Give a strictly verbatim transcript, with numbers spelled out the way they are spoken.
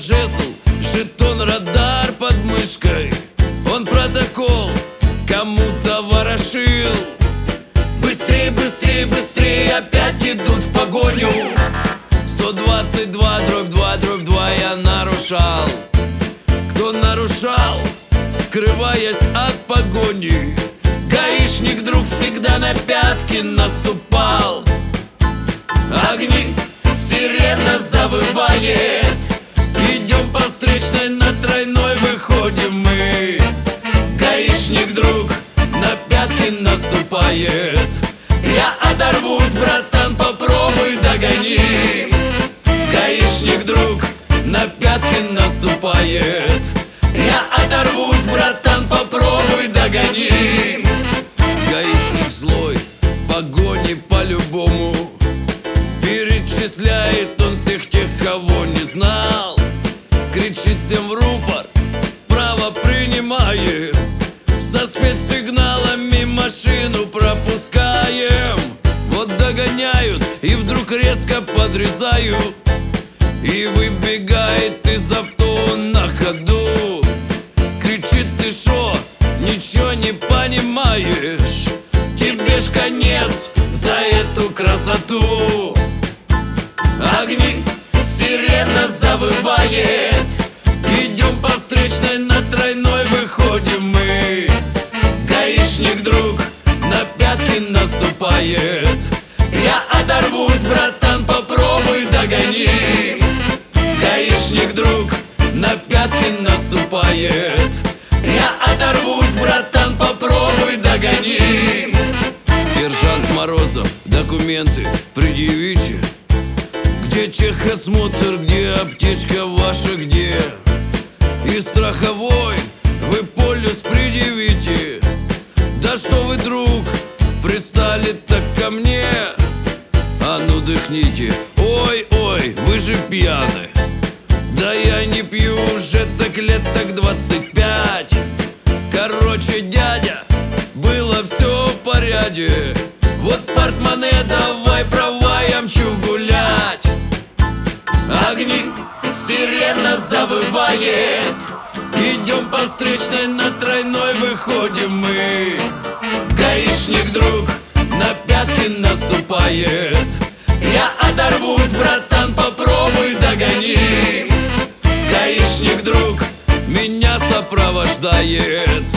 жезл, жетон, радар под мышкой. Он протокол кому-то ворошил. Быстрее, быстрее, быстрее, опять идут в погоню. Сто двадцать два, дробь два, дробь два я нарушал. Кто нарушал, скрываясь от погони? Гаишник, друг, всегда на пятки наступал. Огни, сирена завывает. Идем по встречной, на тройной выходим мы. Гаишник, друг, на пятки наступает. Я оторвусь, братан, попробуй догони. Гаишник, друг, на пятки наступает. Я оторвусь, братан, попробуй догони. Гаишник злой, в погоне по-любому. Перечисляет он всех тех, кого не знал. Кричит всем в рупор, вправо принимаем. Со спецсигналами машину пропускаем. Вот догоняют и вдруг резко подрезают. И выбегает из авто на ходу. Кричит: ты шо, ничего не понимаешь? Тебе ж конец за эту красоту. Огни, сирена завывает. Идем по встречной, на тройной выходим мы. Гаишник, друг, на пятки наступает. Я оторвусь, братан, попробуй догони. Гаишник, друг, на пятки наступает. Я оторвусь, братан, попробуй догони. Сержант Морозов, документы предъявите. Где техосмотр, где аптечка ваша, где? И страховой вы полюс предъявите. Да что вы, друг, пристали так ко мне? А ну дыхните. Ой, ой, вы же пьяны. Да я не пью уже так лет так двадцать пять. Короче, дядя, было все в порядке. Вот портмоне давай, права, я мчу гулять. Огни, сирена завывает. Идем по встречной, на тройной выходим мы. Гаишник, друг, на пятки наступает. Я оторвусь, братан, попробуй догони. Гаишник, друг, меня сопровождает.